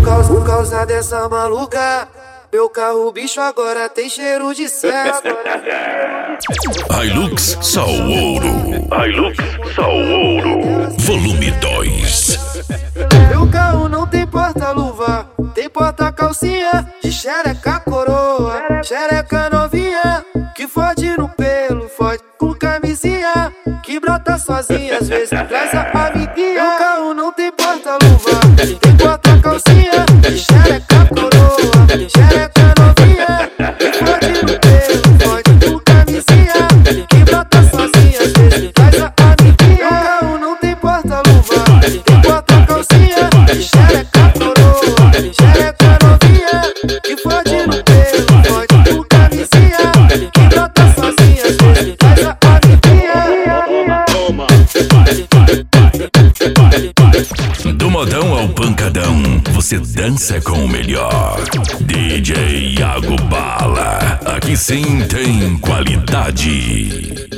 Por causa dessa maluca, meu carro bicho agora tem cheiro de sexo. Hilux Sal Ouro. Hilux Sal Ouro. Volume 2. Meu carro não tem porta-luva, tem porta-calcinha de xereca coroa, xereca novinha, que fode no pelo, fode com camisinha, que brota sozinha, às vezes traz a amiguinha. Meu carro não tem porta-luva, tem porta-calcinha de xereca coroa, xereca novinha, que fode no pelo, fode com camisinha, que brota sozinha, às vezes traz a amiguinha. Meu carro não tem porta-luva, tem porta-calcinha de xereca coroa, xereca novinha, que fode no pelo, fode com camisinha, que brota sozinha, às vezes traz a amiguinha. Do modão ao pancadão, você dança com o melhor. DJ Iago Bala, aqui sim tem qualidade.